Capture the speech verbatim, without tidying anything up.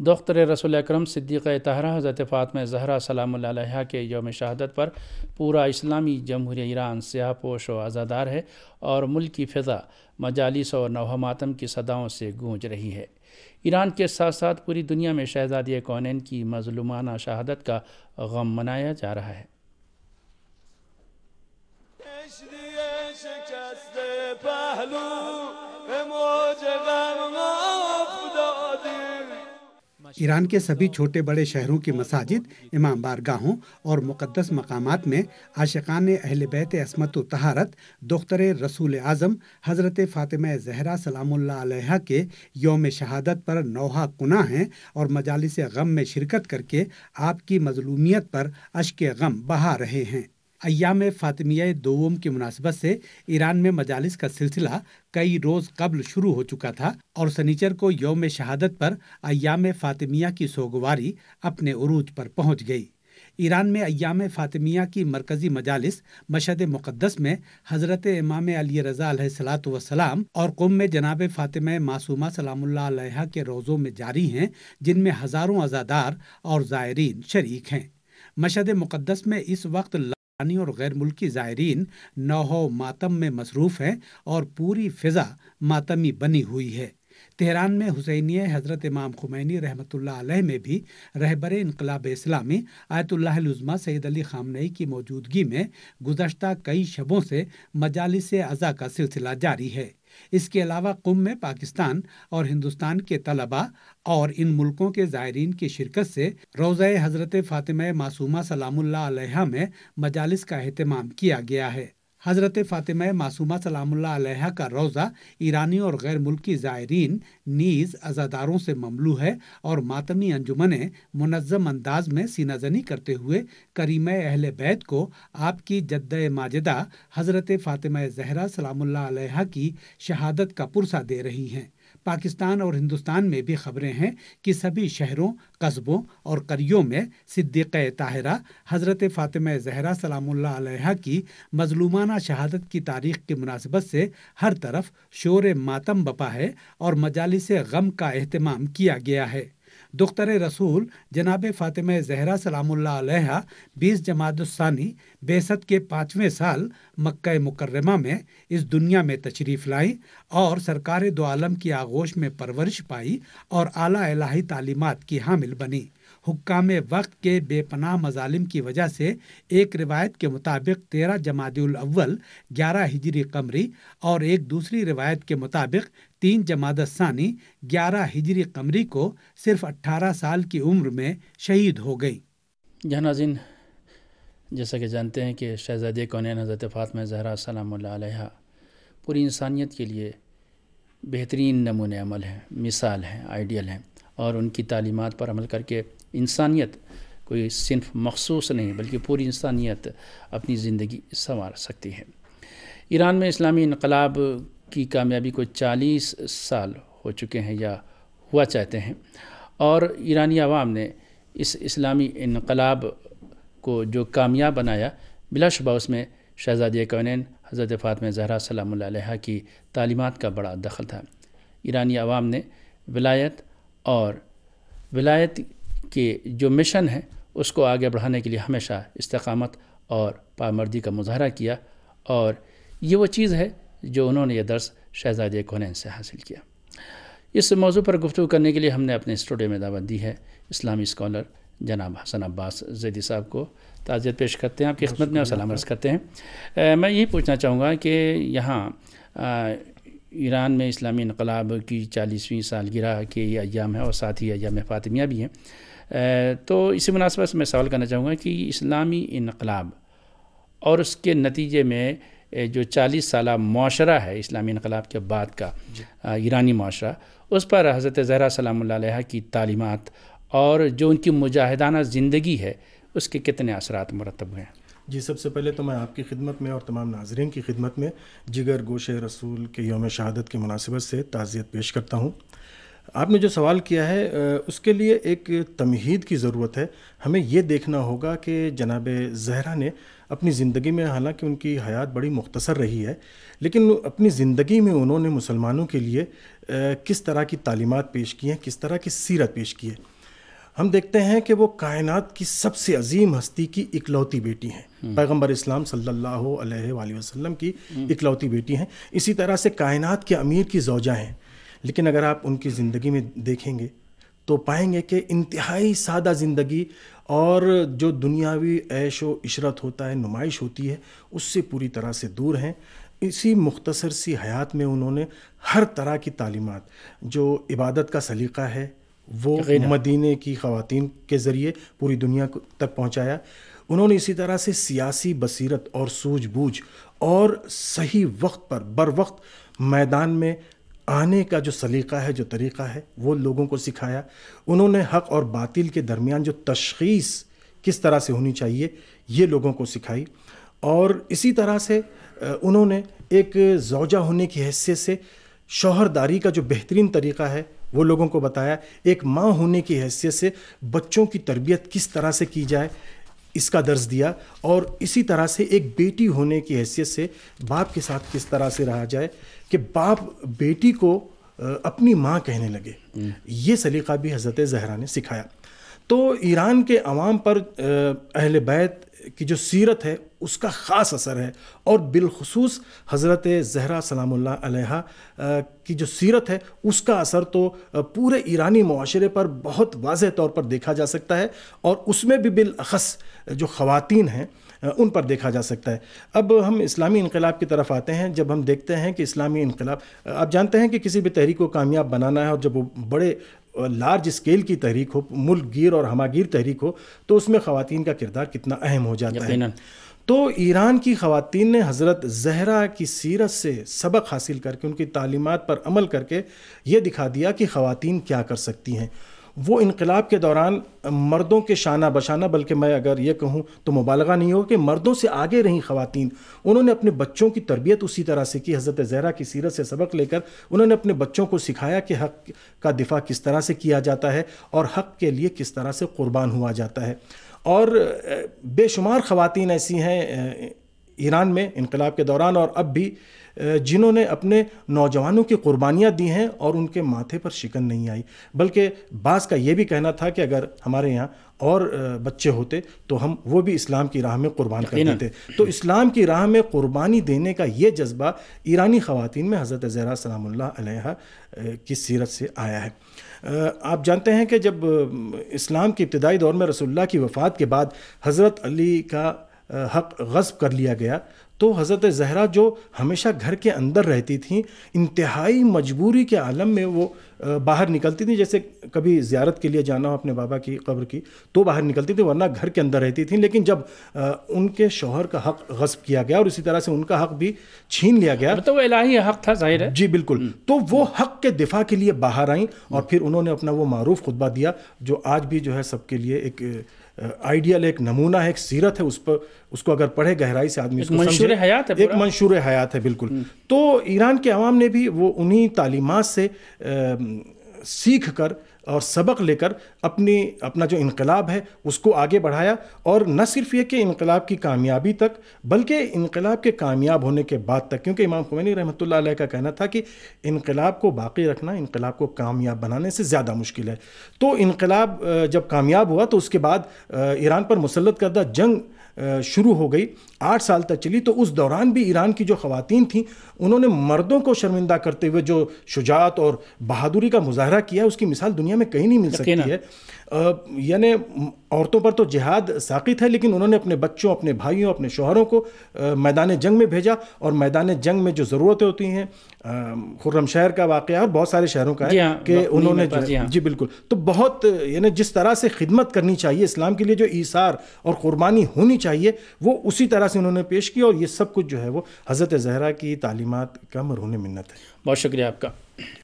دختر رسول اکرم صدیقہ طاہرہ حضرت فاطمہ زہرا سلام اللہ علیہا کے یوم شہادت پر پورا اسلامی جمہوریہ ایران سیاہ پوش و عزادار ہے اور ملک کی فضا مجالس اور نوحہ ماتم کی صداؤں سے گونج رہی ہے۔ ایران کے ساتھ ساتھ پوری دنیا میں شہزادی کونین کی مظلومانہ شہادت کا غم منایا جا رہا ہے۔ ایران کے سبھی چھوٹے بڑے شہروں کی مساجد، امام بارگاہوں اور مقدس مقامات میں عاشقان اہل بیت عصمت و طہارت دختر رسول اعظم حضرت فاطمہ زہرا سلام اللہ علیہا کے یوم شہادت پر نوحہ کناں ہیں اور مجالس غم میں شرکت کر کے آپ کی مظلومیت پر اشک غم بہا رہے ہیں۔ ایام فاطمیہ دوم کی مناسبت سے ایران میں مجالس کا سلسلہ کئی روز قبل شروع ہو چکا تھا اور سنیچر کو یوم شہادت پر ایام فاطمیہ کی سوگواری اپنے عروج پر پہنچ گئی۔ ایران میں ایام فاطمیہ کی مرکزی مجالس مشہد مقدس میں حضرت امام علی رضا علیہ الصلوۃ والسلام اور قم میں جناب فاطمہ معصومہ سلام اللہ علیہا کے روضوں میں جاری ہیں، جن میں ہزاروں عزادار اور زائرین شریک ہیں۔ مشہد مقدس میں اس وقت اور غیر ملکی زائرین نوحہ و ماتم میں مصروف ہیں اور پوری فضا ماتمی بنی ہوئی ہے۔ تہران میں حسینیہ حضرت امام خمینی رحمۃ اللہ علیہ میں بھی رہبر انقلاب اسلامی آیت اللہ العظمیٰ سید علی خامنئی کی موجودگی میں گزشتہ کئی شبوں سے مجالس عزا کا سلسلہ جاری ہے۔ اس کے علاوہ قم میں پاکستان اور ہندوستان کے طلباء اور ان ملکوں کے زائرین کی شرکت سے روضہ حضرت فاطمہ معصومہ سلام اللہ علیہا میں مجالس کا اہتمام کیا گیا ہے۔ حضرت فاطمہ معصومہ سلام اللہ علیہا کا روضہ ایرانی اور غیر ملکی زائرین نیز عزاداروں سے مملو ہے اور ماتمی انجمنیں منظم انداز میں سینہ زنی کرتے ہوئے کریمہ اہل بیت کو آپ کی جدہ ماجدہ حضرت فاطمہ زہرا سلام اللہ علیہا کی شہادت کا پرسہ دے رہی ہیں۔ پاکستان اور ہندوستان میں بھی خبریں ہیں کہ سبھی شہروں، قصبوں اور قریوں میں صدیقہ طاہرہ حضرت فاطمہ زہرا سلام اللہ علیہا کی مظلومانہ شہادت کی تاریخ کی مناسبت سے ہر طرف شور ماتم بپا ہے اور مجالس غم کا اہتمام کیا گیا ہے۔ دختر رسول جناب فاطمہ زہرا سلام اللہ علیہا بیس جمادی الثانی بعثت کے پانچویں سال مکہ مکرمہ میں اس دنیا میں تشریف لائیں اور سرکار دو عالم کی آغوش میں پرورش پائی اور اعلیٰ الہی تعلیمات کی حامل بنی۔ حکام وقت کے بے پناہ مظالم کی وجہ سے ایک روایت کے مطابق تیرہ جمادی الاول گیارہ ہجری قمری اور ایک دوسری روایت کے مطابق تین جمادی الثانی گیارہ ہجری قمری کو صرف اٹھارہ سال کی عمر میں شہید ہو گئی۔ جہاں ناظرین، جیسا کہ جانتے ہیں کہ شہزادی کونین حضرت فاطمہ زہرا سلام اللہ علیہا پوری انسانیت کے لیے بہترین نمونہ عمل ہیں، مثال ہیں، آئیڈیل ہیں، اور ان کی تعلیمات پر عمل کر کے انسانیت کوئی صنف مخصوص نہیں بلکہ پوری انسانیت اپنی زندگی سنوار سکتی ہے۔ ایران میں اسلامی انقلاب کی کامیابی کو چالیس سال ہو چکے ہیں یا ہوا چاہتے ہیں، اور ایرانی عوام نے اس اسلامی انقلاب کو جو کامیاب بنایا، بلا شبہ اس میں شہزادی کونین حضرت فاطمہ زہرا سلام اللہ علیہا کی تعلیمات کا بڑا دخل تھا۔ ایرانی عوام نے ولایت اور ولایت کے جو مشن ہے اس کو آگے بڑھانے کے لیے ہمیشہ استقامت اور پامردی کا مظاہرہ کیا، اور یہ وہ چیز ہے جو انہوں نے یہ درس شہزادی کونین سے حاصل کیا۔ اس موضوع پر گفتگو کرنے کے لیے ہم نے اپنے اسٹوڈیو میں دعوت دی ہے اسلامی اسکالر جناب حسن عباس زیدی صاحب کو۔ تعزیت پیش کرتے ہیں آپ کی خدمت میں اور سلام عرض کرتے ہیں۔ میں یہی پوچھنا چاہوں گا کہ یہاں ایران میں اسلامی انقلاب کی چالیسویں سالگرہ کے یہ ایام ہیں اور ساتھ ہی ایام فاطمیہ بھی ہیں، تو اسی مناسبت سے میں سوال کرنا چاہوں گا کہ اسلامی انقلاب اور اس کے نتیجے میں جو چالیس سالہ معاشرہ ہے اسلامی انقلاب کے بعد کا ایرانی معاشرہ، اس پر حضرت زہرا سلام اللہ علیہا کی تعلیمات اور جو ان کی مجاہدانہ زندگی ہے اس کے کتنے اثرات مرتب ہوئے ہیں؟ جی، سب سے پہلے تو میں آپ کی خدمت میں اور تمام ناظرین کی خدمت میں جگر گوشہ رسول کے یوم شہادت کی مناسبت سے تعزیت پیش کرتا ہوں۔ آپ نے جو سوال کیا ہے اس کے لیے ایک تمہید کی ضرورت ہے۔ ہمیں یہ دیکھنا ہوگا کہ جناب زہرا نے اپنی زندگی میں، حالانکہ ان کی حیات بڑی مختصر رہی ہے، لیکن اپنی زندگی میں انہوں نے مسلمانوں کے لیے کس طرح کی تعلیمات پیش کی ہیں، کس طرح کی سیرت پیش کی ہے۔ ہم دیکھتے ہیں کہ وہ کائنات کی سب سے عظیم ہستی کی اکلوتی بیٹی ہیں، پیغمبر اسلام صلی اللہ علیہ وآلہ وسلم کی اکلوتی بیٹی ہیں، اسی طرح سے کائنات کے امیر کی زوجہ ہیں. لیکن اگر آپ ان کی زندگی میں دیکھیں گے تو پائیں گے کہ انتہائی سادہ زندگی اور جو دنیاوی عیش و عشرت ہوتا ہے، نمائش ہوتی ہے، اس سے پوری طرح سے دور ہیں. اسی مختصر سی حیات میں انہوں نے ہر طرح کی تعلیمات، جو عبادت کا سلیقہ ہے وہ مدینے کی خواتین کے ذریعے پوری دنیا تک پہنچایا. انہوں نے اسی طرح سے سیاسی بصیرت اور سوجھ بوجھ اور صحیح وقت پر بر وقت میدان میں آنے کا جو سلیقہ ہے، جو طریقہ ہے، وہ لوگوں کو سکھایا. انہوں نے حق اور باطل کے درمیان جو تشخیص کس طرح سے ہونی چاہیے یہ لوگوں کو سکھائی. اور اسی طرح سے انہوں نے ایک زوجہ ہونے کی حیثیت سے شوہرداری کا جو بہترین طریقہ ہے وہ لوگوں کو بتایا. ایک ماں ہونے کی حیثیت سے بچوں کی تربیت کس طرح سے کی جائے اس کا درس دیا. اور اسی طرح سے ایک بیٹی ہونے کی حیثیت سے باپ کے ساتھ کس طرح سے رہا جائے کہ باپ بیٹی کو اپنی ماں کہنے لگے. یہ سلیقہ بھی حضرت زہرا نے سکھایا. تو ایران کے عوام پر اہل بیت کی جو سیرت ہے اس کا خاص اثر ہے، اور بالخصوص حضرت زہرا سلام اللہ علیہا کی جو سیرت ہے اس کا اثر تو پورے ایرانی معاشرے پر بہت واضح طور پر دیکھا جا سکتا ہے، اور اس میں بھی بالاخص جو خواتین ہیں ان پر دیکھا جا سکتا ہے. اب ہم اسلامی انقلاب کی طرف آتے ہیں. جب ہم دیکھتے ہیں کہ اسلامی انقلاب، آپ جانتے ہیں کہ کسی بھی تحریک کو کامیاب بنانا ہے، اور جب وہ بڑے لارج اسکیل کی تحریک ہو، ملک گیر اور ہمہ گیر تحریک ہو، تو اس میں خواتین کا کردار کتنا اہم ہو جاتا ہے. تو ایران کی خواتین نے حضرت زہرا کی سیرت سے سبق حاصل کر کے، ان کی تعلیمات پر عمل کر کے یہ دکھا دیا کہ خواتین کیا کر سکتی ہیں. وہ انقلاب کے دوران مردوں کے شانہ بشانہ، بلکہ میں اگر یہ کہوں تو مبالغہ نہیں ہو کہ مردوں سے آگے رہیں خواتین. انہوں نے اپنے بچوں کی تربیت اسی طرح سے کی. حضرت زہرا کی سیرت سے سبق لے کر انہوں نے اپنے بچوں کو سکھایا کہ حق کا دفاع کس طرح سے کیا جاتا ہے اور حق کے لیے کس طرح سے قربان ہوا جاتا ہے. اور بے شمار خواتین ایسی ہیں ایران میں انقلاب کے دوران اور اب بھی جنہوں نے اپنے نوجوانوں کی قربانیاں دی ہیں اور ان کے ماتھے پر شکن نہیں آئی، بلکہ بعض کا یہ بھی کہنا تھا کہ اگر ہمارے یہاں اور بچے ہوتے تو ہم وہ بھی اسلام کی راہ میں قربان کر دیتے. تو اسلام کی راہ میں قربانی دینے کا یہ جذبہ ایرانی خواتین میں حضرت زہرا سلام اللہ علیہا کی سیرت سے آیا ہے. آپ جانتے ہیں کہ جب اسلام کے ابتدائی دور میں رسول اللہ کی وفات کے بعد حضرت علی کا حق غصب کر لیا گیا، تو حضرت زہرا جو ہمیشہ گھر کے اندر رہتی تھیں، انتہائی مجبوری کے عالم میں وہ باہر نکلتی تھیں. جیسے کبھی زیارت کے لیے جانا ہو اپنے بابا کی قبر کی تو باہر نکلتی تھیں، ورنہ گھر کے اندر رہتی تھیں. لیکن جب ان کے شوہر کا حق غصب کیا گیا اور اسی طرح سے ان کا حق بھی چھین لیا گیا، تو وہ الہی حق تھا، ظاہر ہے. جی بالکل. تو وہ حق کے دفاع کے لیے باہر آئیں اور پھر انہوں نے اپنا وہ معروف خطبہ دیا جو آج بھی جو ہے سب کے لیے ایک آئیڈیل، ایک نمونہ ہے، ایک سیرت ہے. اس پر اس کو اگر پڑھے گہرائی سے آدمی اس کو منشور حیات ہے، ایک منشور حیات ہے. بالکل. تو ایران کے عوام نے بھی وہ انہی تعلیمات سے سیکھ کر اور سبق لے کر اپنی اپنا جو انقلاب ہے اس کو آگے بڑھایا. اور نہ صرف یہ کہ انقلاب کی کامیابی تک، بلکہ انقلاب کے کامیاب ہونے کے بعد تک، کیونکہ امام خمینی رحمۃ اللہ علیہ کا کہنا تھا کہ انقلاب کو باقی رکھنا انقلاب کو کامیاب بنانے سے زیادہ مشکل ہے. تو انقلاب جب کامیاب ہوا تو اس کے بعد ایران پر مسلط کردہ جنگ شروع ہو گئی، آٹھ سال تک چلی. تو اس دوران بھی ایران کی جو خواتین تھیں انہوں نے مردوں کو شرمندہ کرتے ہوئے جو شجاعت اور بہادری کا مظاہرہ کیا، اس کی مثال دنیا میں کہیں نہیں مل سکتی ہے. یعنی عورتوں پر تو جہاد ساقط ہے، لیکن انہوں نے اپنے بچوں، اپنے بھائیوں، اپنے شوہروں کو میدان جنگ میں بھیجا. اور میدان جنگ میں جو ضرورتیں ہوتی ہیں، خرم شہر کا واقعہ اور بہت سارے شہروں کا ہے کہ انہوں نے جی بالکل تو بہت یعنی جس طرح سے خدمت کرنی چاہیے اسلام کے لیے، جو ایثار اور قربانی ہونی چاہیے، وہ اسی طرح سے انہوں نے پیش کی. اور یہ سب کچھ جو ہے وہ حضرت زہرا کی تعلیمات کا مرہون منت ہے. بہت شکریہ آپ کا.